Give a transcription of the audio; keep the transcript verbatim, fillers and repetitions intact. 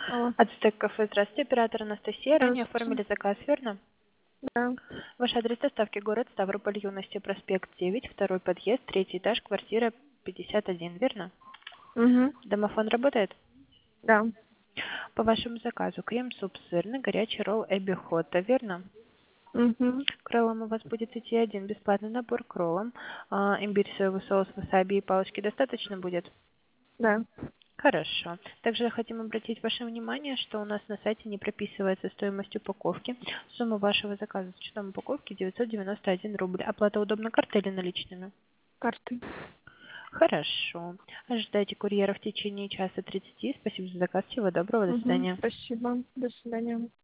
Алло. Ацтек кафе. Здравствуйте, оператор Анастасия. Ранее Здравствуйте. оформили заказ, верно? Да. Ваш адрес доставки город Ставрополь, Юности, проспект девять, второй подъезд, третий этаж, квартира пятьдесят один, верно? Угу. Домофон работает? Да. По вашему заказу крем-суп сырный, горячий ролл Эбби Хотта, верно? Угу. К роллам у вас будет идти один бесплатный набор к роллам. А, имбирь, соевый соус, васаби и палочки достаточно будет? Да. Хорошо. Также хотим обратить ваше внимание, что у нас на сайте не прописывается стоимость упаковки. Сумма вашего заказа с учетом упаковки девятьсот девяносто один рубль. Оплата удобна картой или наличными? Карты. Хорошо. Ожидайте курьера в течение часа тридцати. Спасибо за заказ. Всего доброго. До Угу. свидания. Спасибо. До свидания.